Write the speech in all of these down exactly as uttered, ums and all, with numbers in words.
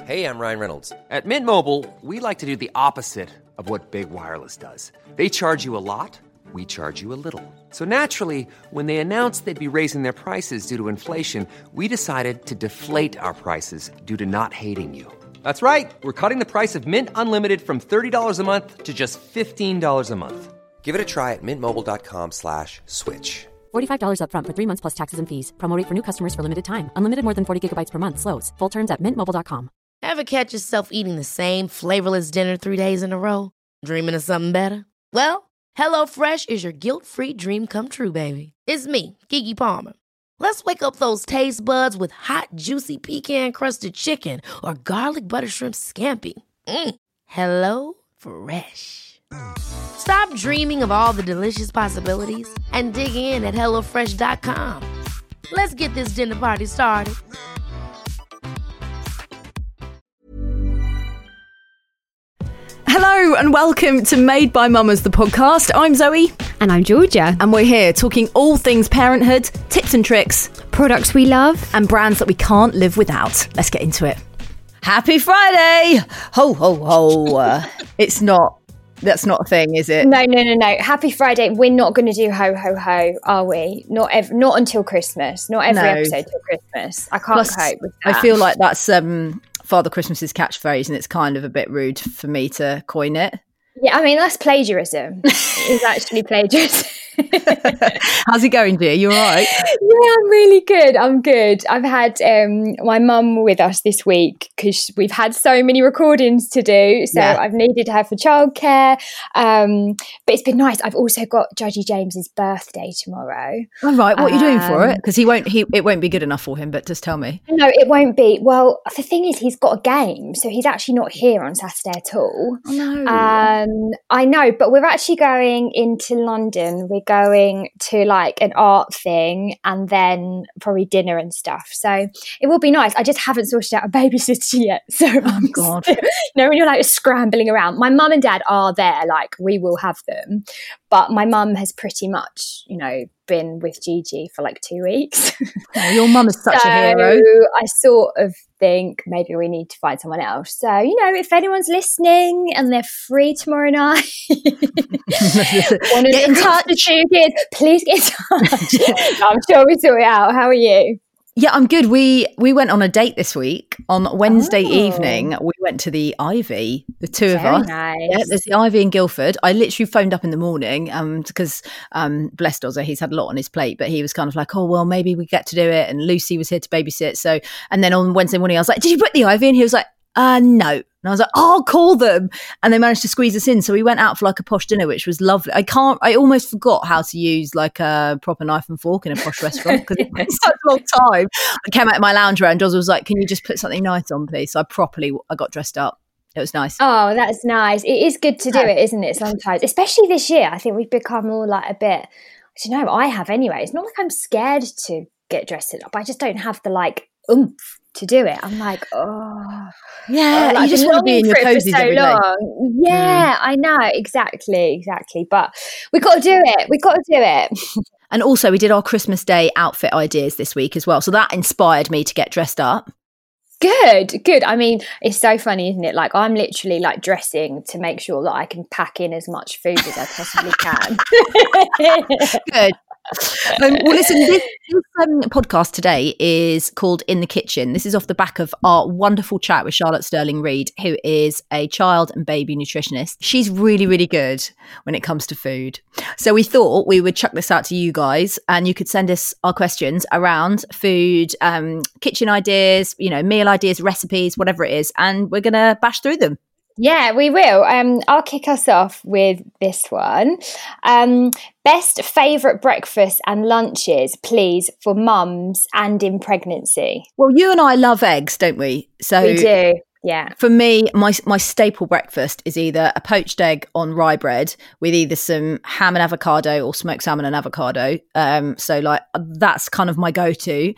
Hey, I'm Ryan Reynolds. At Mint Mobile, we like to do the opposite of what Big Wireless does. They charge you a lot, we charge you a little. So naturally, when they announced they'd be raising their prices due to inflation, we decided to deflate our prices due to not hating you. That's right. We're cutting the price of Mint Unlimited from thirty dollars a month to just fifteen dollars a month. Give it a try at mintmobile.com slash switch. forty-five dollars up front for three months plus taxes and fees. Promo rate for new customers for limited time. Unlimited more than forty gigabytes per month. Slows full terms at mint mobile dot com. Ever catch yourself eating the same flavorless dinner three days in a row? Dreaming of something better? Well, HelloFresh is your guilt-free dream come true, baby. It's me, Keke Palmer. Let's wake up those taste buds with hot, juicy pecan-crusted chicken or garlic butter shrimp scampi. Mm. Hello Fresh. Stop dreaming of all the delicious possibilities and dig in at hello fresh dot com. Let's get this dinner party started. Hello and welcome to Made by Mamas, the podcast. I'm Zoe. And I'm Georgia. And we're here talking all things parenthood, tips and tricks, products we love, and brands that we can't live without. Let's get into it. Happy Friday! Ho, ho, ho. Uh, it's not, that's not a thing, is it? No, no, no, no. Happy Friday. We're not going to do ho, ho, ho, are we? Not ev- not until Christmas. Not every No. episode till Christmas. I can't Plus, cope with that. I feel like that's um, Father Christmas's catchphrase, and it's kind of a bit rude for me to coin it. Yeah, I mean, that's plagiarism. It's actually plagiarism. How's it going, dear? You all right? Yeah, I'm really good. I'm good. I've had um, my mum with us this week because we've had so many recordings to do. So Yeah. I've needed her for childcare. Um, but it's been nice. I've also got Judgy James's birthday tomorrow. All right. What are you doing for Um, it? Because he won't. He it won't be good enough for him. But just tell me. No, it won't be. Well, the thing is, he's got a game, so he's actually not here on Saturday at all. Oh no. Um, I know, but we're actually going into London. We're going to like an art thing and then probably dinner and stuff. So it will be nice. I just haven't sorted out a babysitter yet. So Oh I'm God. still- you know, when you're like scrambling around, my mum and dad are there, like we will have them. But my mum has pretty much, you know, been with Gigi for like two weeks. Oh, your mum is such so a hero. I sort of think maybe we need to find someone else. So, you know, if anyone's listening and they're free tomorrow night, want to Get in look touch. after two kids, please get in touch. I'm sure we sort it out. How are you? Yeah, I'm good. We we went on a date this week. On Wednesday Oh. evening, we went to the Ivy, the two of Very us. nice. Yeah, there's the Ivy in Guildford. I literally phoned up in the morning um, because um, bless Dozza, he's had a lot on his plate, but he was kind of like, oh, well, maybe we get to do it. And Lucy was here to babysit. So, and then on Wednesday morning, I was like, did you book the Ivy? And he was like, uh, no. And I was like, oh, I'll call them. And they managed to squeeze us in. So we went out for like a posh dinner, which was lovely. I can't, I almost forgot how to use like a proper knife and fork in a posh restaurant because it was such a long time. I came out of my lounge and Dozza was like, can you just put something nice on, please? So I properly, I got dressed up. It was nice. Oh, that's nice. It is good to do it, isn't it? Sometimes, especially this year, I think we've become all like a bit, I don't know, I have anyway. It's not like I'm scared to get dressed up. I just don't have the like oomph to do it. I'm like, oh, Yeah, oh, like, you just I've want to been be in your longing for it for cozies so every day. long. Yeah, I know, exactly, exactly. But we got to do it. We got to do it. And also, we did our Christmas Day outfit ideas this week as well. So that inspired me to get dressed up. Good, good. I mean, it's so funny, isn't it? Like, I'm literally like dressing to make sure that I can pack in as much food as I possibly can. Good. Um, well, listen, this, this um, podcast today is called In the Kitchen. This is off the back of our wonderful chat with Charlotte Sterling Reid, who is a child and baby nutritionist. She's really, really good when it comes to food. So we thought we would chuck this out to you guys and you could send us our questions around food, um, kitchen ideas, you know, meal ideas, recipes, whatever it is. And we're going to bash through them. Yeah, we will. Um, I'll kick us off with this one. Um, best favourite breakfasts and lunches, please, for mums and in pregnancy. Well, you and I love eggs, don't we? So We do. Yeah. for me, my my staple breakfast is either a poached egg on rye bread with either some ham and avocado or smoked salmon and avocado. Um, so like that's kind of my go-to.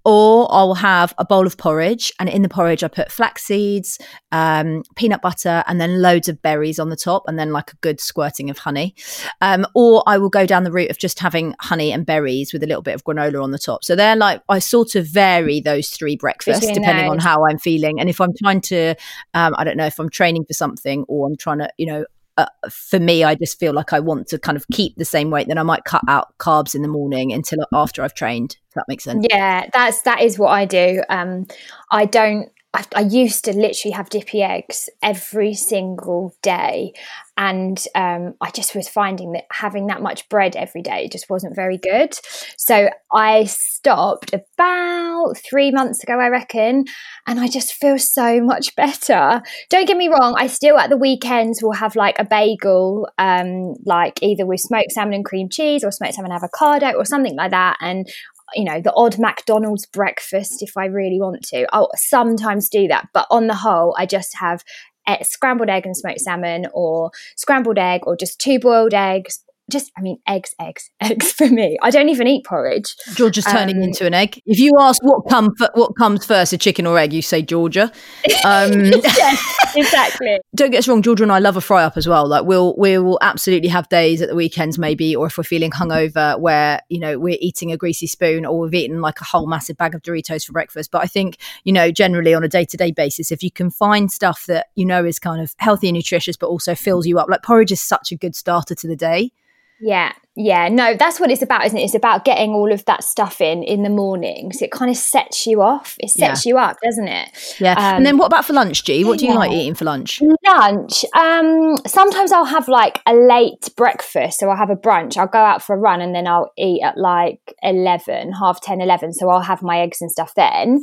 or I'll have a bowl of porridge, and in the porridge I put flax seeds, um, peanut butter, and then loads of berries on the top, and then like a good squirting of honey. Um, or I will go down the route of just having honey and berries with a little bit of granola on the top. So they're like, I sort of vary those three breakfasts Between depending those. on how I'm feeling. And if I'm trying to, um, I don't know, if I'm training for something, or I'm trying to, you know, Uh, for me, I just feel like I want to kind of keep the same weight, then I might cut out carbs in the morning until after I've trained, if that makes sense. Yeah, that's that is what I do. Um, I don't. I, I used to literally have dippy eggs every single day, and um, I just was finding that having that much bread every day just wasn't very good. So I stopped about three months ago, I reckon, and I just feel so much better. Don't get me wrong, I still at the weekends will have like a bagel, um, like either with smoked salmon and cream cheese or smoked salmon and avocado or something like that, and you know, the odd McDonald's breakfast if I really want to. I'll sometimes do that. But on the whole, I just have a scrambled egg and smoked salmon, or scrambled egg, or just two boiled eggs. Just, I mean, eggs, eggs, eggs for me. I don't even eat porridge. Georgia's turning Um, into an egg. If you ask what come f- what comes first, a chicken or egg, you say Georgia. Um, Yes, exactly. Don't get us wrong, Georgia and I love a fry up as well. Like we'll we will absolutely have days at the weekends maybe, or if we're feeling hungover, where you know we're eating a greasy spoon, or we've eaten like a whole massive bag of Doritos for breakfast. But I think, you know, generally on a day to day basis, if you can find stuff that you know is kind of healthy and nutritious, but also fills you up, like porridge is such a good starter to the day. Yeah, yeah. No, that's what it's about, isn't it? It's about getting all of that stuff in in the morning. So it kind of sets you off. It sets Yeah. you up, doesn't it? Yeah. Um, and then what about for lunch, G? What do you yeah. like eating for lunch? Lunch. Um, sometimes I'll have like a late breakfast. So I'll have a brunch. I'll go out for a run and then I'll eat at like eleven, half ten, eleven. So I'll have my eggs and stuff then.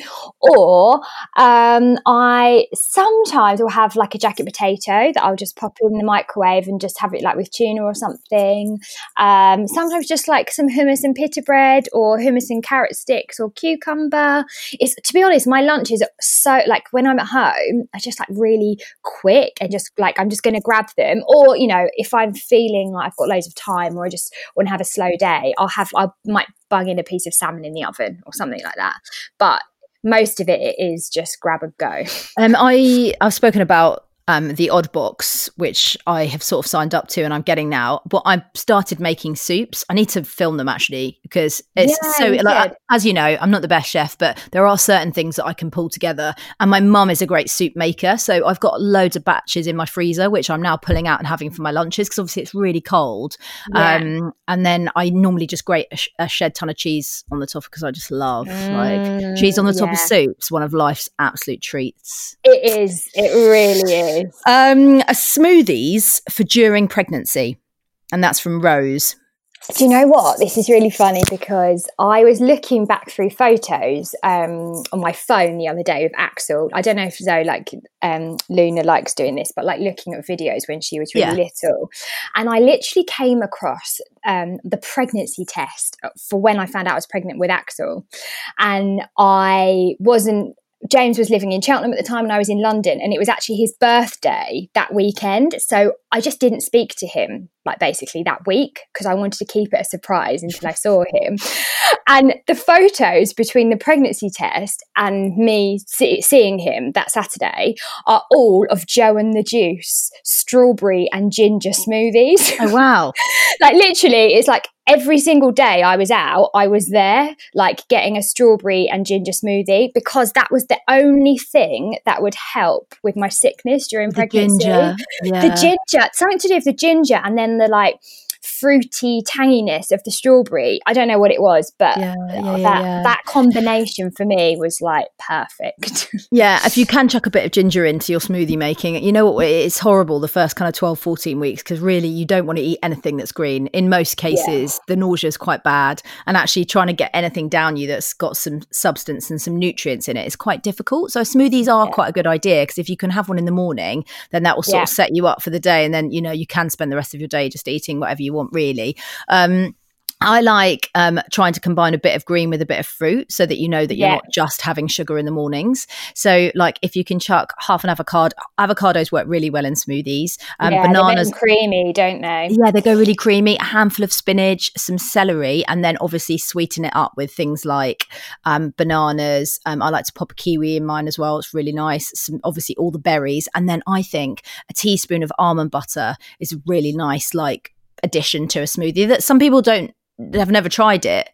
Or um, I sometimes will have like a jacket potato that I'll just pop in the microwave and just have it like with tuna or something. Um, sometimes just like some hummus and pita bread, or hummus and carrot sticks, or cucumber. It's, to be honest, my lunch is so like when I'm at home, I just like really quick and just like I'm just going to grab them. Or you know, if I'm feeling like I've got loads of time, or I just want to have a slow day, I'll have I might bung in a piece of salmon in the oven or something like that. But most of it, it is just grab and go. Um, I I've spoken about um the Odd Box, which I have sort of signed up to, and I'm getting now. But I've started making soups. I need to film them actually, because it's Yeah, so you like, should. as you know, I'm not the best chef, but there are certain things that I can pull together. And my mum is a great soup maker, so I've got loads of batches in my freezer, which I'm now pulling out and having for my lunches, because obviously it's really cold. Yeah. Um, and then I normally just grate a, sh- a shed ton of cheese on the top, because I just love like cheese on the top of yeah. soups. One of life's absolute treats. It is. It really is. Um, a smoothies for during pregnancy, and that's from Rose. Do you know what? This is really funny, because I was looking back through photos um, on my phone the other day with Axel. I don't know if Zoe, like um, Luna likes doing this, but like looking at videos when she was really Yeah. little. And I literally came across um, the pregnancy test for when I found out I was pregnant with Axel. And I wasn't, James was living in Cheltenham at the time and I was in London, and it was actually his birthday that weekend. So I just didn't speak to him like basically that week, because I wanted to keep it a surprise until I saw him. And the photos between the pregnancy test and me see- seeing him that Saturday are all of Joe and the Juice strawberry and ginger smoothies. Oh wow! Like literally, it's like every single day I was out, I was there like getting a strawberry and ginger smoothie, because that was the only thing that would help with my sickness during The pregnancy. ginger, yeah. The ginger, something to do with the ginger, and then the like fruity tanginess of the strawberry. I don't know what it was, but Yeah, yeah, that yeah, yeah. that combination for me was like perfect. Yeah, if you can chuck a bit of ginger into your smoothie making, you know what, it's horrible the first kind of twelve, fourteen weeks, because really you don't want to eat anything that's green. In most cases, the nausea is quite bad, and actually trying to get anything down you that's got some substance and some nutrients in it is quite difficult. So smoothies are quite a good idea, because if you can have one in the morning, then that will sort Yeah. of set you up for the day, and then, you know, you can spend the rest of your day just eating whatever you want, really. Um, I like um, trying to combine a bit of green with a bit of fruit so that you know that you're Yeah. not just having sugar in the mornings. So like if you can chuck half an avocado, avocados work really well in smoothies. Um, yeah, bananas, they're creamy, don't they? yeah, they go really creamy. A handful of spinach, some celery, and then obviously sweeten it up with things like um, bananas. Um, I like to pop a kiwi in mine as well. It's really nice. Some, obviously all the berries. And then I think a teaspoon of almond butter is a really nice like addition to a smoothie that some people don't, they've never tried it.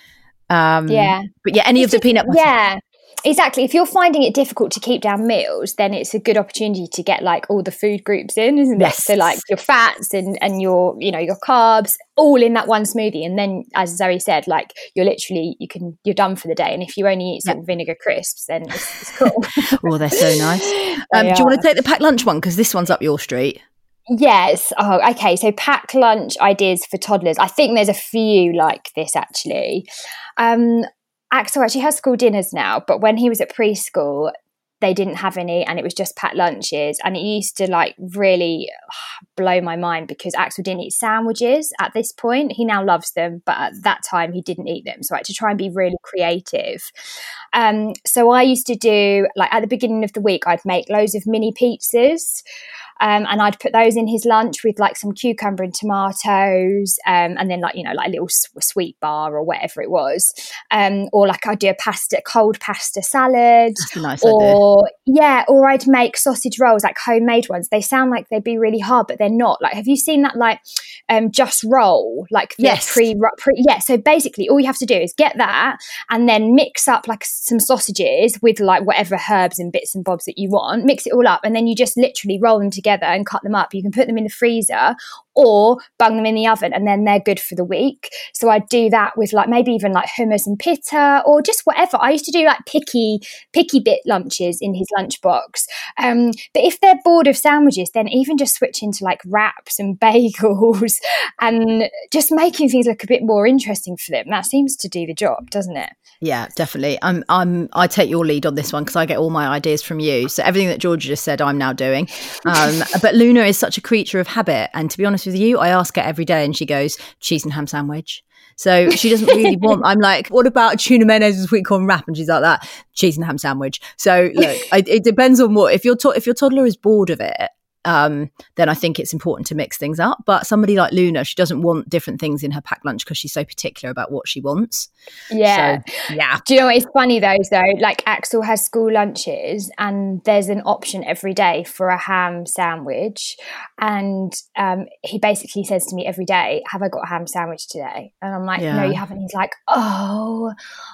Um, Yeah. But yeah, any It's of the just- peanut butter. Yeah, exactly. If you're finding it difficult to keep down meals, then it's a good opportunity to get like all the food groups in, isn't Yes. it? So like your fats and, and your, you know, your carbs all in that one smoothie. And then as Zoe said, like you're literally, you can, you're done for the day. And if you only eat salt and vinegar crisps, then it's, it's cool. Oh, they're so nice. Um, They do you want are. to take the packed lunch one? Because this one's up your street. Yes. Oh, okay. So pack lunch ideas for toddlers. I think there's a few like this actually. Um, Axel actually has school dinners now, but when he was at preschool, they didn't have any, and it was just packed lunches. And it used to like really ugh, blow my mind because Axel didn't eat sandwiches at this point. He now loves them, but at that time he didn't eat them. So I had to try and be really creative. Um, so I used to do like at the beginning of the week, I'd make loads of mini pizzas. Um, and I'd put those in his lunch with like some cucumber and tomatoes, um, and then like, you know, like a little s- sweet bar or whatever it was. Um, or like I'd do a pasta, cold pasta salad. That's a nice idea. Or yeah, or I'd make sausage rolls, like homemade ones. They sound like they'd be really hard, but they're not. Like, have you seen that like um, Just Roll? Like the Yes. pre, pre yeah. So basically, all you have to do is get that and then mix up like some sausages with like whatever herbs and bits and bobs that you want. Mix it all up, and then you just literally roll them together and cut them up. You can put them in the freezer or bung them in the oven, and then they're good for the week. So I'd do that with like maybe even like hummus and pita or just whatever. I used to do like picky, picky bit lunches in his lunchbox. Um, but if they're bored of sandwiches, then even just switch into like wraps and bagels and just making things look a bit more interesting for them. That seems to do the job, doesn't it? Yeah, definitely. I'm, I'm, I take your lead on this one because I get all my ideas from you. So everything that Georgia just said, I'm now doing. Um, but Luna is such a creature of habit. And to be honest with you, I ask her every day and she goes, cheese and ham sandwich. So she doesn't really want, I'm like, what about tuna mayonnaise with sweet corn wrap? And she's like that, cheese and ham sandwich. So look, I, it depends on what, if your, to- if your toddler is bored of it, um, then I think it's important to mix things up. But somebody like Luna, she doesn't want different things in her packed lunch because she's so particular about what she wants. Yeah. So, yeah. Do you know what is funny though? Though, like Axel has school lunches, and there's an option every day for a ham sandwich, and um, he basically says to me every day, "Have I got a ham sandwich today?" And I'm like, Yeah. "No, you haven't." He's like, "Oh,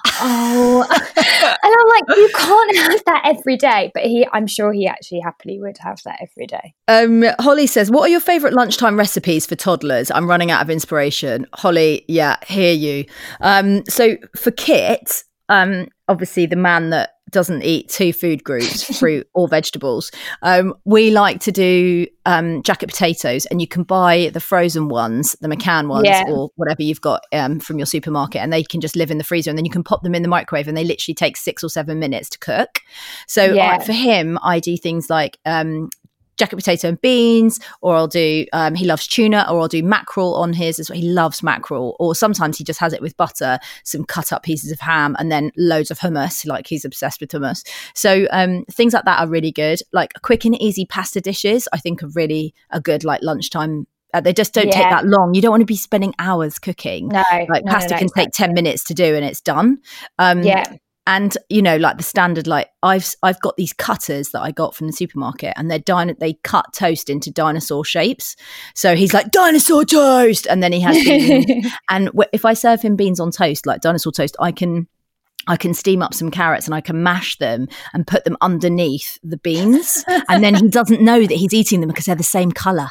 oh," and I'm like, "You can't have that every day." But he, I'm sure he actually happily would have that every day. Um, Holly says, what are your favourite lunchtime recipes for toddlers? I'm running out of inspiration. Holly, yeah, hear you. Um, so for Kit, um, obviously the man that doesn't eat two food groups, fruit or vegetables, um, we like to do um, jacket potatoes, and you can buy the frozen ones, the McCann ones, Yeah. or whatever you've got um, from your supermarket, and they can just live in the freezer, and then you can pop them in the microwave, and they literally take six or seven minutes to cook. So Yeah. I, for him, I do things like um, jacket potato and beans, or I'll do um, he loves tuna, or I'll do mackerel on his as well. He loves mackerel, or sometimes he just has it with butter, some cut up pieces of ham, and then loads of hummus. Like he's obsessed with hummus. So um, things like that are really good. Like quick and easy pasta dishes, I think are really a good like lunchtime. Uh, they just don't take Yeah. that long. You don't want to be spending hours cooking. No, Like no, pasta no, no, can take exactly. ten minutes to do and it's done. Um, Yeah. And you know, like the standard, like I've I've got these cutters that I got from the supermarket, and they're din- they cut toast into dinosaur shapes. So he's like dinosaur toast, and then he has beans. And w- if I serve him beans on toast, like dinosaur toast, I can I can steam up some carrots and I can mash them and put them underneath the beans, and then he doesn't know that he's eating them because they're the same color.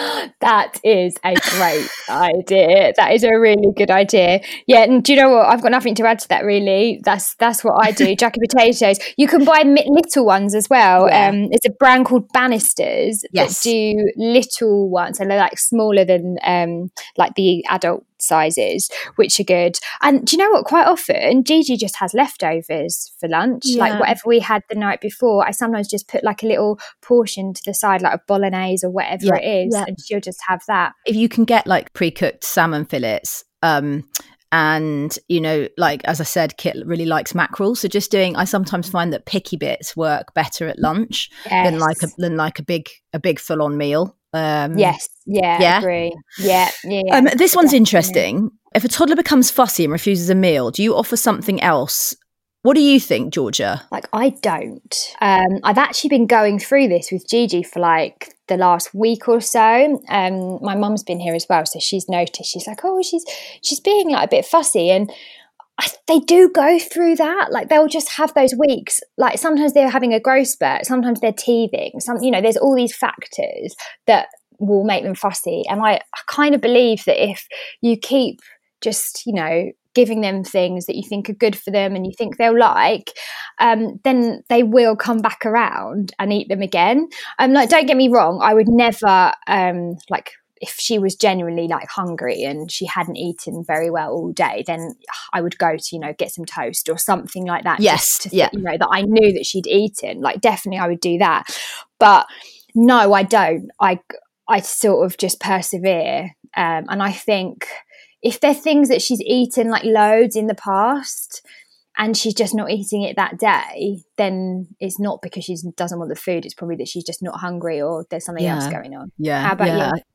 That is a great idea. That is a really good idea. Yeah, and do you know what? I've got nothing to add to that. Really, that's that's what I do. Jacket potatoes. You can buy mi- little ones as well. Yeah. Um, it's a brand called Bannisters Yes. that do little ones, and they're like smaller than um like the adult sizes, which are good. And do you know what? Quite often, Gigi just has leftovers for lunch, Yeah. like whatever we had the night before. I sometimes just put like a little portion to the side, like a bolognese or whatever Yeah, it is, yeah. and she'll just have that. If you can get like pre-cooked salmon fillets, Um, and, you know, like, as I said, Kit really likes mackerel. So just doing, I sometimes find that picky bits work better at lunch yes. than like a, than like a big, a big full on meal. Um, yes. Yeah. Yeah. I agree. Yeah. Yeah. yeah. Um, this one's interesting. If a toddler becomes fussy and refuses a meal, do you offer something else? What do you think, Georgia? Like, I don't. Um, I've actually been going through this with Gigi for like the last week or so. Um, my mum's been here as well, so she's noticed. She's like, oh, she's she's being like a bit fussy, and I, they do go through that. Like, they'll just have those weeks. Like, sometimes they're having a growth spurt, sometimes they're teething. Some, you know, there's all these factors that will make them fussy, and I, I kind of believe that if you keep just, you know, giving them things that you think are good for them and you think they'll like, um, then they will come back around and eat them again. Um, like, don't get me wrong, I would never, um, like, if she was genuinely like hungry and she hadn't eaten very well all day, then I would go to, you know, get some toast or something like that. Yes, just to, yeah. you know, that I knew that she'd eaten. Like, definitely I would do that. But no, I don't. I, I sort of just persevere. Um, and I think if they're things that she's eaten like loads in the past and she's just not eating it that day, then it's not because she doesn't want the food. It's probably that she's just not hungry or there's something yeah. else going on. Yeah. How about yeah. you?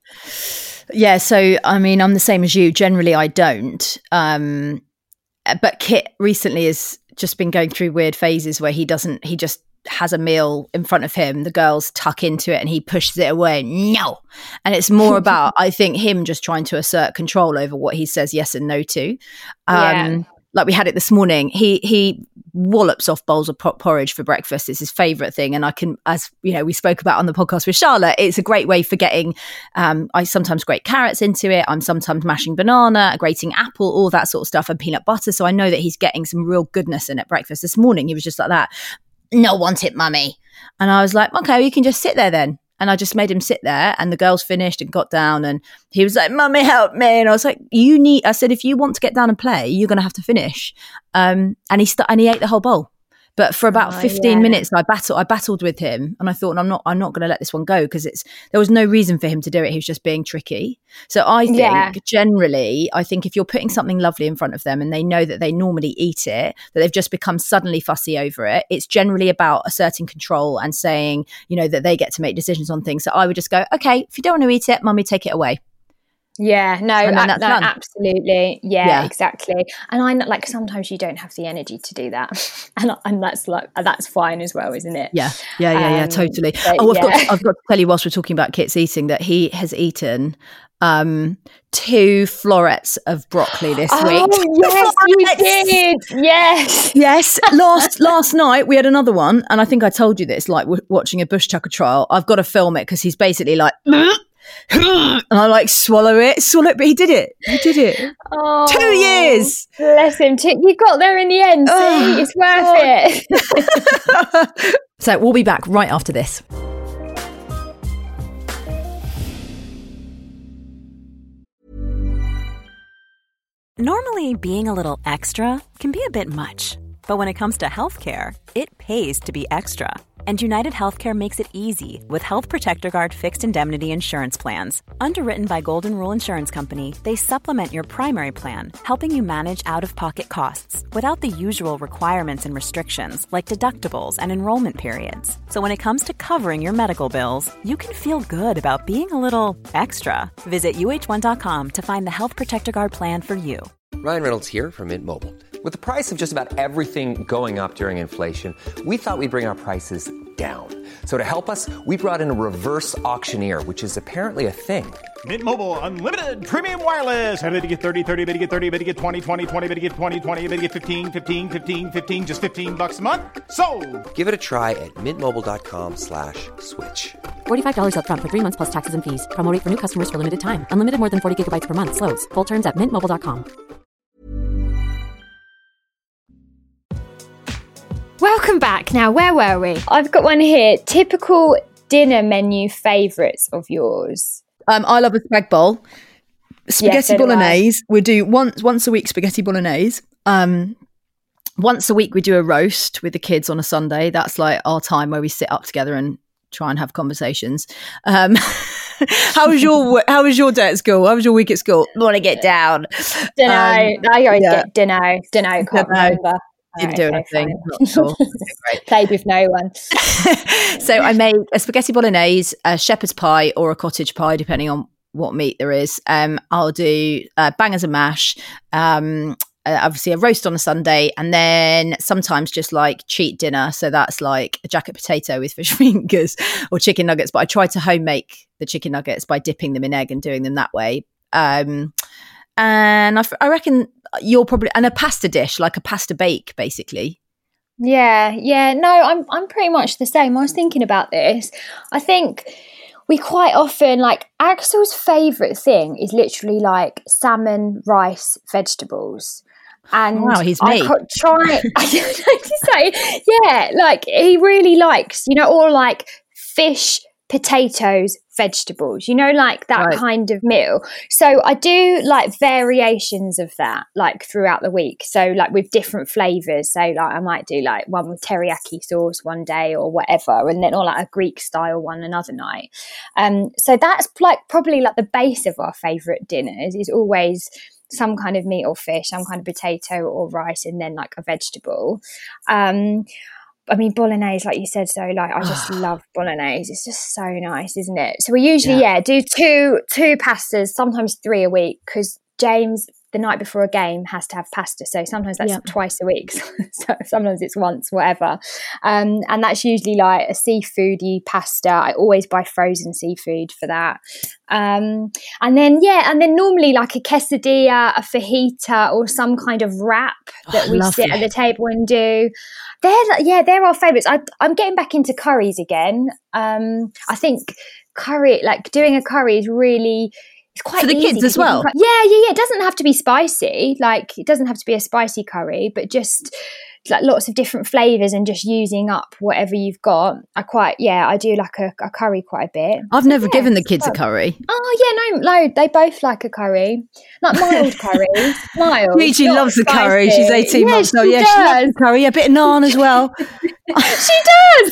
Yeah. So, I mean, I'm the same as you. Generally, I don't. Um, but Kit recently has just been going through weird phases where he doesn't, he just has a meal in front of him, the girls tuck into it and he pushes it away. No. And it's more about, I think, him just trying to assert control over what he says yes and no to. Um, yeah. Like we had it this morning. He he wallops off bowls of porridge for breakfast. It's his favourite thing. And I can, as you know, we spoke about on the podcast with Charlotte, it's a great way for getting, um, I sometimes grate carrots into it. I'm sometimes mashing banana, grating apple, all that sort of stuff, and peanut butter. So I know that he's getting some real goodness in at breakfast. This morning, he was just like that. No, want it, mummy. And I was like, okay, well, you can just sit there then. And I just made him sit there, and the girls finished and got down, and he was like, mummy, help me. And I was like, you need, I said, if you want to get down and play, you're going to have to finish. Um, and he st- and he ate the whole bowl. But for about oh, fifteen yeah. minutes, I battled. I battled with him, and I thought, I'm not. I'm not going to let this one go because it's. There was no reason for him to do it. He was just being tricky. So I think yeah. generally, I think if you're putting something lovely in front of them and they know that they normally eat it, that they've just become suddenly fussy over it, it's generally about asserting control and saying, you know, that they get to make decisions on things. So I would just go, okay, if you don't want to eat it, mummy, take it away. Yeah, no, and a- no absolutely. Yeah, yeah, exactly. And I like sometimes you don't have the energy to do that, and and that's like that's fine as well, isn't it? Yeah, yeah, yeah, yeah, um, totally. But, oh, I've yeah. got I've got to tell you whilst we're talking about Kit's eating that he has eaten um, two florets of broccoli this oh, week. Yes, you did. Yes, yes. Last last night we had another one, and I think I told you this. Like w- watching a bush tucker trial, I've got to film it because he's basically like. and I like swallow it, swallow it, but he did it. He did it. Oh, Two years. Bless him. You got there in the end. See, oh, it's worth God. it. So we'll be back right after this. Normally, being a little extra can be a bit much, but when it comes to healthcare, it pays to be extra. And United Healthcare makes it easy with Health Protector Guard fixed indemnity insurance plans. Underwritten by Golden Rule Insurance Company, they supplement your primary plan, helping you manage out-of-pocket costs without the usual requirements and restrictions like deductibles and enrollment periods. So when it comes to covering your medical bills, you can feel good about being a little extra. Visit U H one dot com to find the Health Protector Guard plan for you. Ryan Reynolds here from Mint Mobile. With the price of just about everything going up during inflation, we thought we'd bring our prices down. So to help us, we brought in a reverse auctioneer, which is apparently a thing. Mint Mobile Unlimited Premium Wireless. How to get thirty, thirty, how to get thirty, how to get twenty, twenty, twenty, how to get twenty, twenty, how to get fifteen, fifteen, fifteen, fifteen, just fifteen bucks a month? Sold! Give it a try at mintmobile.com slash switch. forty-five dollars up front for three months plus taxes and fees. Promo rate for new customers for limited time. Unlimited more than forty gigabytes per month. Slows full terms at mint mobile dot com. Welcome back. Now, where were we? I've got one here. Typical dinner menu favourites of yours. Um, I love a spag bowl. Spaghetti yes, so bolognese. We do once once a week spaghetti bolognese. Um, once a week we do a roast with the kids on a Sunday. That's like our time where we sit up together and try and have conversations. Um, how was your How was your day at school? How was your week at school? Want to get down? Dunno. Um, I always yeah. get dunno. Dunno. Can't Dunno. remember. Didn't Right, do okay, anything. fine. Not sure. Okay, Played with no one. great. So I made a spaghetti bolognese, a shepherd's pie, or a cottage pie, depending on what meat there is. Um, I'll do uh, bangers and mash. Um, uh, obviously, a roast on a Sunday, and then sometimes just like cheat dinner. So that's like a jacket potato with fish fingers or chicken nuggets. But I try to home make the chicken nuggets by dipping them in egg and doing them that way. Um, and I, f- I reckon you're probably and a pasta dish, like a pasta bake, basically. Yeah, yeah. No, I'm I'm pretty much the same. I was thinking about this. I think we quite often, like, Axel's favourite thing is literally like salmon, rice, vegetables. And Wow, he's I me. could try I don't know to say, yeah, like he really likes, you know, all like fish, potatoes, vegetables, you know, like that Right. kind of meal. So I do like variations of that, like throughout the week. So like with different flavors. So like I might do like one with teriyaki sauce one day or whatever, and then or like a Greek style one another night. Um, so that's like probably like the base of our favorite dinners is always some kind of meat or fish, some kind of potato or rice, and then like a vegetable. Um, I mean, bolognese, like you said, so like I just love bolognese. It's just so nice, isn't it? So we usually, yeah, yeah do two two pastas, sometimes three a week, because James, the night before a game, has to have pasta. So sometimes that's Yeah. twice a week. So sometimes it's once, whatever. Um, and that's usually like a seafoody pasta. I always buy frozen seafood for that. Um, and then, yeah, and then normally like a quesadilla, a fajita, or some kind of wrap that Oh, we sit lovely. at the table and do. They're, yeah, they're our favourites. I, I'm getting back into curries again. Um, I think curry, like doing a curry is really... It's quite For the easy kids because as you can well? cut- yeah, yeah, yeah. It doesn't have to be spicy. Like, it doesn't have to be a spicy curry, but just like lots of different flavors and just using up whatever you've got. I quite, yeah, I do like a, a curry quite a bit. I've So, never yeah, given the it's kids a fun. curry. Oh, yeah, no, no, they both like a curry. Like mild curry. Mild. Gigi not loves the curry. spicy. She's eighteen yeah, months she old. Yeah, she loves does. the curry. A bit of naan as well. She does.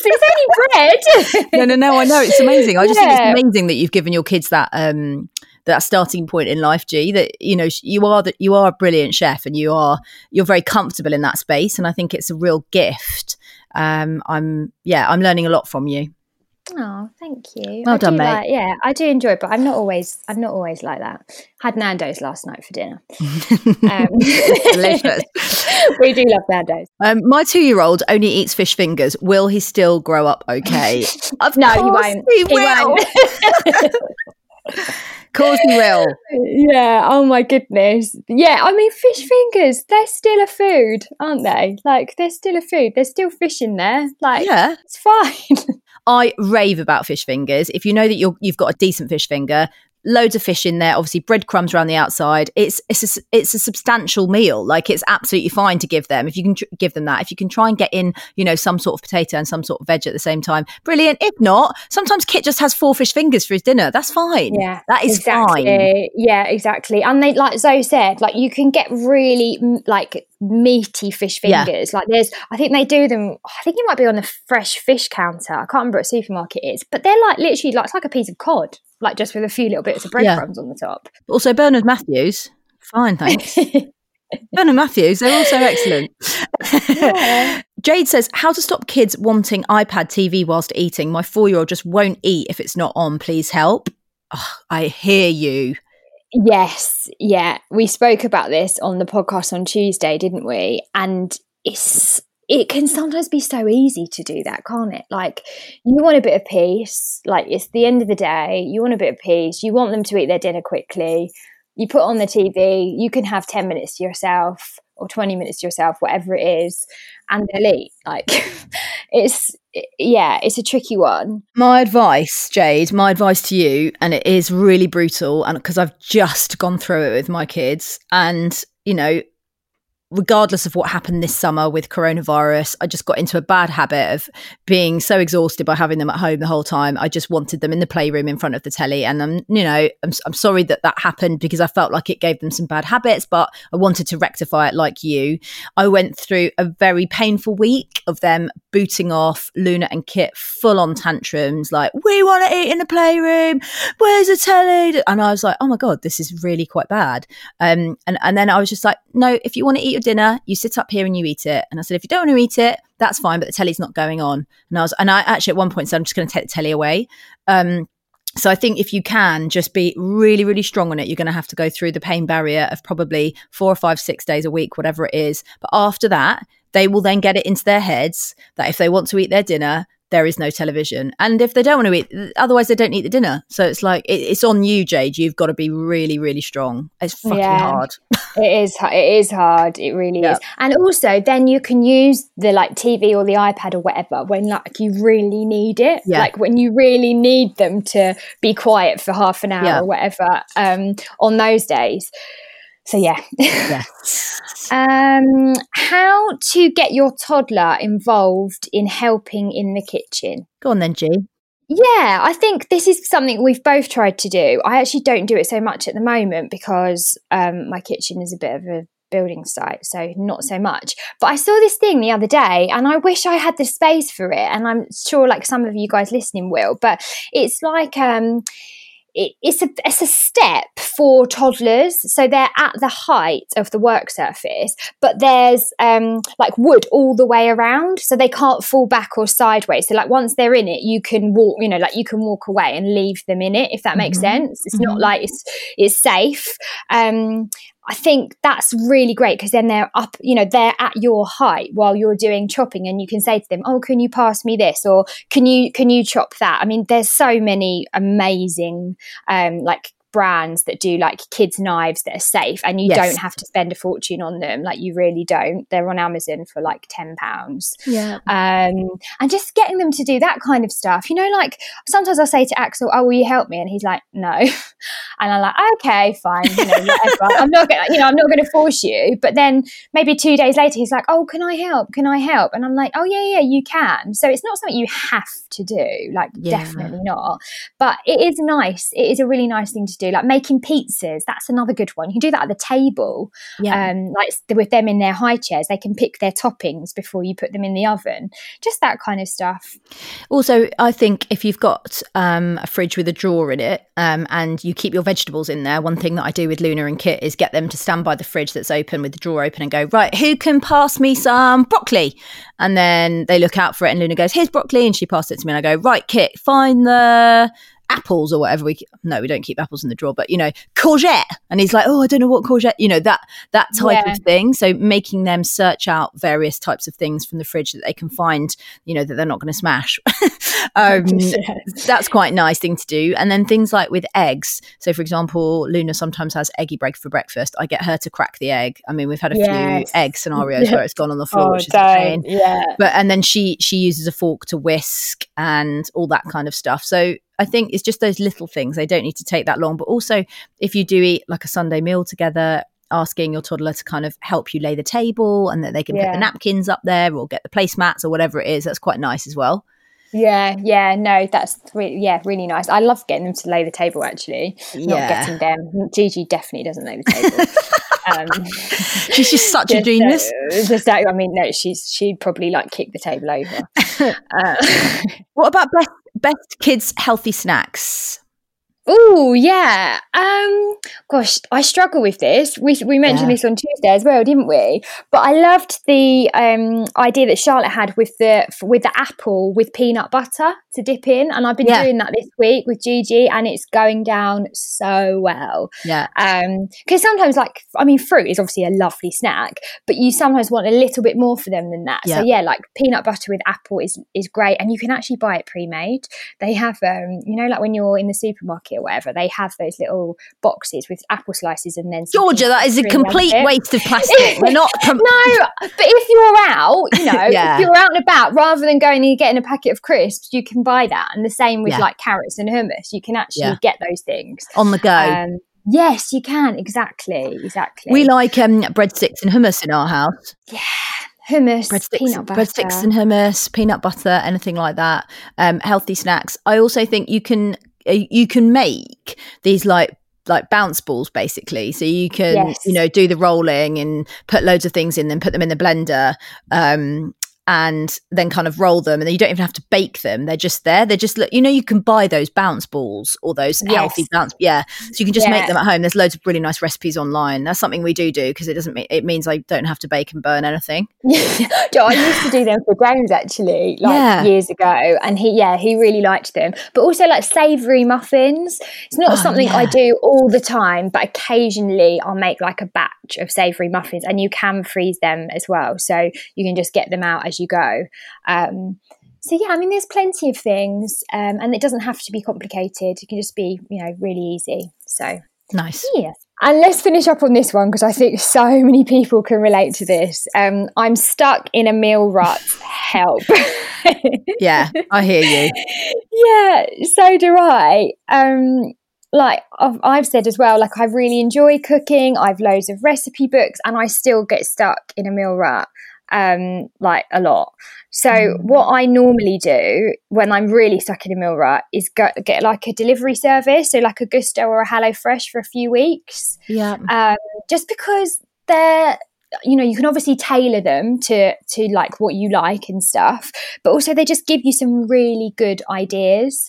It's only bread. No, no, no. I know it's amazing. I just Yeah. think it's amazing that you've given your kids that um that starting point in life, G. That you know you are that you are a brilliant chef and you are you're very comfortable in that space, and I think it's a real gift. Um, I'm yeah, I'm learning a lot from you. Oh, thank you. Well I done, do mate. Like, yeah, I do enjoy it, but I'm not always. I'm not always like that. Had Nando's last night for dinner. Um, Delicious. We do love Nando's. Um, my two-year-old only eats fish fingers. Will he still grow up okay? Of No, he course won't. He He will. won't. Of course he will. Yeah. Oh my goodness. Yeah. I mean, fish fingers. They're still a food, aren't they? Like they're still a food. There's still fish in there. Like Yeah. it's fine. I rave about fish fingers. If you know that you're, you've got a decent fish finger, loads of fish in there, obviously breadcrumbs around the outside. It's it's a, it's a substantial meal. Like it's absolutely fine to give them if you can tr- give them that. If you can try and get in, you know, some sort of potato and some sort of veg at the same time, brilliant. If not, sometimes Kit just has four fish fingers for his dinner. That's fine. Yeah, that is exactly. fine. Yeah, exactly. And they, like Zoe said, like you can get really m- like meaty fish Yeah. fingers. Like there's, I think they do them. I think it might be on the fresh fish counter. I can't remember what supermarket it is, but they're like literally like it's like a piece of cod, like just with a few little bits of Yeah. breadcrumbs on the top. Also, Bernard Matthews, fine, thanks. Bernard Matthews, they're also excellent. Yeah. Jade says, how to stop kids wanting iPad T V whilst eating. My four-year-old just won't eat if it's not on. Please help. Oh, I hear you. Yes, yeah. We spoke about this on the podcast on Tuesday, didn't we? And it's it can sometimes be so easy to do that, can't it? Like you want a bit of peace, like it's the end of the day, you want a bit of peace, you want them to eat their dinner quickly. You put on the T V, you can have ten minutes to yourself or twenty minutes to yourself, whatever it is, and they'll eat. Like it's yeah, it's a tricky one. My advice, Jade, my advice to you, and it is really brutal, and because I've just gone through it with my kids, and you know, regardless of what happened this summer with coronavirus, I just got into a bad habit of being so exhausted by having them at home the whole time. I just wanted them in the playroom in front of the telly. And I'm, you know, I'm, I'm sorry that that happened because I felt like it gave them some bad habits, but I wanted to rectify it like you. I went through a very painful week of them booting off Luna and Kit full on tantrums, like, we want to eat in the playroom, where's the telly? And I was like, oh my God, this is really quite bad. Um, and, and then I was just like, no, if you want to eat your dinner, you sit up here and you eat it. And I said, if you don't want to eat it, that's fine, but the telly's not going on. And I was, and I actually at one point said, I'm just going to take the telly away. Um, so I think if you can just be really, really strong on it, you're going to have to go through the pain barrier of probably four or five, six days a week, whatever it is. But after that, they will then get it into their heads that if they want to eat their dinner, there is no television. And if they don't want to eat, otherwise they don't eat the dinner. So it's like, it, it's on you, Jade. You've got to be really, really strong. It's fucking yeah, hard. It is, it is hard. It really yeah. is. And also then you can use the like T V or the iPad or whatever when like you really need it. Yeah. Like when you really need them to be quiet for half an hour yeah. or whatever um, on those days. So yeah. yeah. um, how to get your toddler involved in helping in the kitchen? Go on then, G. Yeah, I think this is something we've both tried to do. I actually don't do it so much at the moment because um, my kitchen is a bit of a building site, so not so much. But I saw this thing the other day and I wish I had the space for it, and I'm sure like some of you guys listening will, but it's like um It, it's a it's a step for toddlers, so they're at the height of the work surface, but there's um like wood all the way around, so they can't fall back or sideways. So like once they're in it, you can walk, you know, like you can walk away and leave them in it, if that makes mm-hmm. sense. It's mm-hmm. not like it's it's safe. Um, I think that's really great because then they're up, you know, they're at your height while you're doing chopping, and you can say to them, oh, can you pass me this? Or can you, can you chop that? I mean, there's so many amazing, um, like brands that do like kids' knives that are safe, and you yes. don't have to spend a fortune on them. Like you really don't. They're on Amazon for like ten pounds. Yeah. Um, and just getting them to do that kind of stuff, you know, like sometimes I'll say to Axel, oh, will you help me? And he's like, no. And I'm like, okay, fine. You know, whatever. I'm not going to, you know, I'm not going to force you. But then maybe two days later, he's like, oh, can I help? Can I help? And I'm like, oh yeah, yeah, you can. So it's not something you have to do. Like yeah. definitely not. But it is nice. It is a really nice thing to do. Like making pizzas, that's another good one. You can do that at the table. Yeah. Um, like with them in their high chairs, they can pick their toppings before you put them in the oven. Just that kind of stuff. Also, I think if you've got um, a fridge with a drawer in it um, and you keep your vegetables in there, one thing that I do with Luna and Kit is get them to stand by the fridge that's open with the drawer open and go, right, who can pass me some broccoli? And then they look out for it and Luna goes, here's broccoli, and she passed it to me and I go, right, Kit, find the apples or whatever. We no we don't keep apples in the drawer, but you know, courgette, and he's like, oh, I don't know what courgette, you know, that that type yeah. of thing. So making them search out various types of things from the fridge that they can find, you know, that they're not going to smash. um yes. That's quite a nice thing to do. And then things like with eggs, so for example, Luna sometimes has eggy bread for breakfast. I get her to crack the egg. I mean, we've had a yes. few egg scenarios where it's gone on the floor, oh, which is a pain. Yeah. But and then she she uses a fork to whisk and all that kind of stuff. So I think it's just those little things. They don't need to take that long. But also, if you do eat like a Sunday meal together, asking your toddler to kind of help you lay the table and that they can yeah. put the napkins up there or get the placemats or whatever it is, that's quite nice as well. Yeah, yeah, no, that's really, yeah, really nice. I love getting them to lay the table, actually. Yeah. Not getting them. Gigi definitely doesn't lay the table. um, she's just such just, a genius. Uh, just, I mean, no, she's she'd probably like kick the table over. uh, what about best, best kids' healthy snacks? Oh, yeah. Um, gosh, I struggle with this. We we mentioned yeah. this on Tuesday as well, didn't we? But I loved the um, idea that Charlotte had with the with the apple with peanut butter to dip in, and I've been yeah. doing that this week with Gigi, and it's going down so well. Yeah. Um, because sometimes, like, I mean, fruit is obviously a lovely snack, but you sometimes want a little bit more for them than that. Yeah. So yeah, like peanut butter with apple is is great, and you can actually buy it pre-made. They have, um, you know, like when you're in the supermarket or whatever, they have those little boxes with apple slices and then Georgia, that is a complete waste of plastic. We're not com- no, but if you're out, you know, yeah. if you're out and about, rather than going and getting a packet of crisps, you can buy that. And the same with yeah. like carrots and hummus, you can actually yeah. get those things on the go. Um, Yes, you can. Exactly. Exactly. We like um, breadsticks and hummus in our house. Yeah. Hummus, breadsticks, peanut butter. breadsticks and hummus, peanut butter, anything like that. Um, healthy snacks. I also think you can uh, you can make these like like bounce balls basically. So you can Yes. you know do the rolling and put loads of things in them, put them in the blender. Um, and then kind of roll them, and then you don't even have to bake them. They're just there. They're just, you know, you can buy those bounce balls or those Yes. healthy bounce. Yeah. So you can just Yeah. make them at home. There's loads of really nice recipes online. That's something we do do because it doesn't mean, it means I don't have to bake and burn anything. Jo, I used to do them for James actually, like Yeah. years ago, and he, yeah, he really liked them. But also like savoury muffins. It's not Oh, something yeah. I do all the time, but occasionally I'll make like a batch of savoury muffins, and you can freeze them as well, so you can just get them out as you go. Um, so yeah, I mean, there's plenty of things, um, and it doesn't have to be complicated. It can just be, you know, really easy. So Nice. yes. And let's finish up on this one because I think so many people can relate to this. Um, I'm stuck in a meal rut. Help. Yeah, I hear you. Yeah, so do I. Um, like I've, I've said as well, like I really enjoy cooking. I've loads of recipe books, and I still get stuck in a meal rut, um, like a lot. So Mm. what I normally do when I'm really stuck in a meal rut is go, get like a delivery service, so like a Gusto or a HelloFresh for a few weeks. Yeah. Um, just because they're, you know, you can obviously tailor them to to like what you like and stuff, but also they just give you some really good ideas.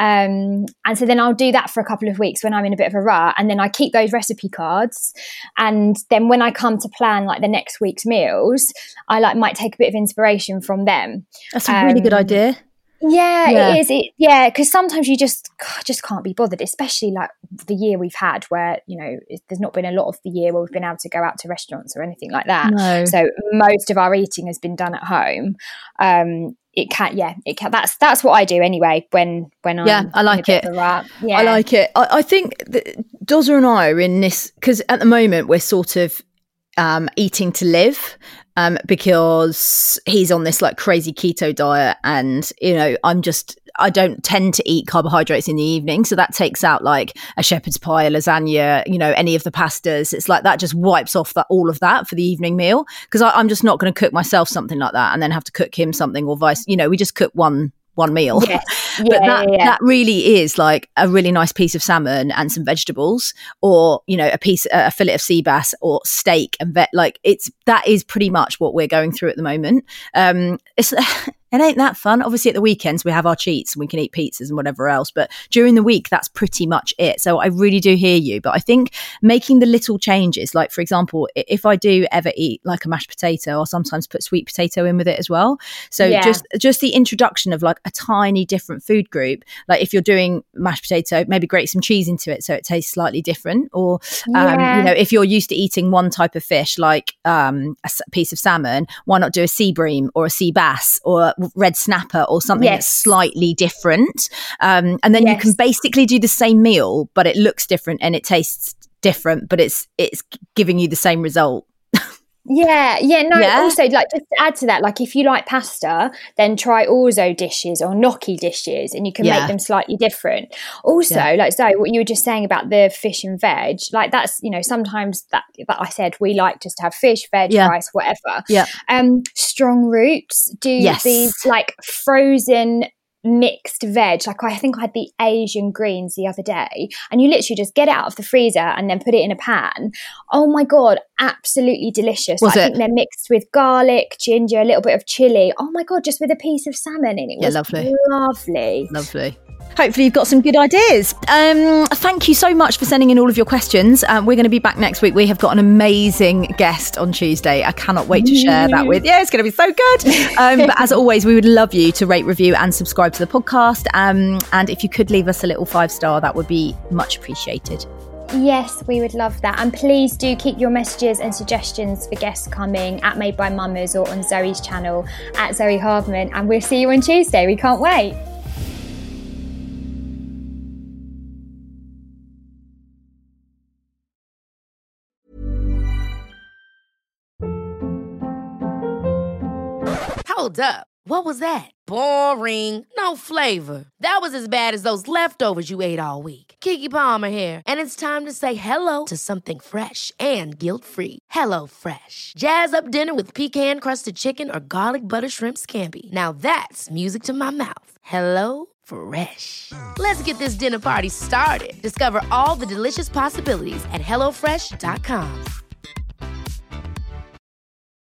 Um, and so then I'll do that for a couple of weeks when I'm in a bit of a rut, and then I keep those recipe cards. And then when I come to plan like the next week's meals, I like might take a bit of inspiration from them. That's a really good Um, idea. Yeah, Yeah. it is. It, yeah, because sometimes you just just can't be bothered, especially like the year we've had, where you know it, there's not been a lot of the year where we've been able to go out to restaurants or anything like that. No. So most of our eating has been done at home. Um, it can, yeah, it can. That's that's what I do anyway. When when I'm Yeah, I in a like bit it. of a rut. Yeah, I like it. I, I think that Dozza and I are in this because at the moment we're sort of um, eating to live um, because he's on this like crazy keto diet, and you know I'm just I don't tend to eat carbohydrates in the evening, so that takes out like a shepherd's pie, a lasagna, you know, any of the pastas. It's like that just wipes off that all of that for the evening meal because I'm just not going to cook myself something like that and then have to cook him something or vice. You know, we just cook one. one meal. Yes. But Yeah, that, yeah, yeah. that really is like a really nice piece of salmon and some vegetables, or, you know, a piece, a fillet of sea bass or steak and vet. Like it's, that is pretty much what we're going through at the moment. Um, it's, it ain't that fun. Obviously at the weekends we have our cheats and we can eat pizzas and whatever else, but during the week, that's pretty much it. So I really do hear you, but I think making the little changes, like for example, i- if I do ever eat like a mashed potato, I'll sometimes put sweet potato in with it as well. So Yeah. just, just the introduction of like a tiny different food group. Like if you're doing mashed potato, maybe grate some cheese into it so it tastes slightly different. Or, um, Yeah. you know, if you're used to eating one type of fish, like um, a s- piece of salmon, why not do a sea bream or a sea bass or a red snapper or something that's Yes. slightly different? Um, and then you can Yes. basically do the same meal, but it looks different and it tastes different, but it's it's giving you the same result. Yeah, yeah, no, Yeah? also, like, just to add to that, like, if you like pasta, then try orzo dishes or gnocchi dishes, and you can Yeah. make them slightly different. Also, Yeah. like, Zoe, what you were just saying about the fish and veg, like, that's, you know, sometimes that, that I said, we like just to have fish, veg, Yeah. rice, whatever. Yeah. Um, Strong Roots do Yes. these, like, frozen mixed veg. Like, I think I had the Asian greens the other day, and you literally just get it out of the freezer and then put it in a pan. Oh my God, absolutely delicious. Was Like, I it? think they're mixed with garlic, ginger, a little bit of chili. Oh my God, just with a piece of salmon in it. Yeah, was lovely. lovely. Lovely. Hopefully you've got some good ideas. Um, thank you so much for sending in all of your questions. Um, we're going to be back next week. We have got an amazing guest on Tuesday. I cannot wait to share that with you. Yeah, it's going to be so good. Um, but as always, we would love you to rate, review and subscribe to the podcast. Um, and if you could leave us a little five star, that would be much appreciated. Yes, we would love that. And please do keep your messages and suggestions for guests coming at Made by Mamas or on Zoe's channel at Zoe Hardman. And we'll see you on Tuesday. We can't wait. Hold up. What was that? Boring. No flavor. That was as bad as those leftovers you ate all week. Keke Palmer here, and it's time to say hello to something fresh and guilt-free. Hello Fresh. Jazz up dinner with pecan-crusted chicken or garlic butter shrimp scampi. Now that's music to my mouth. Hello Fresh. Let's get this dinner party started. Discover all the delicious possibilities at hello fresh dot com.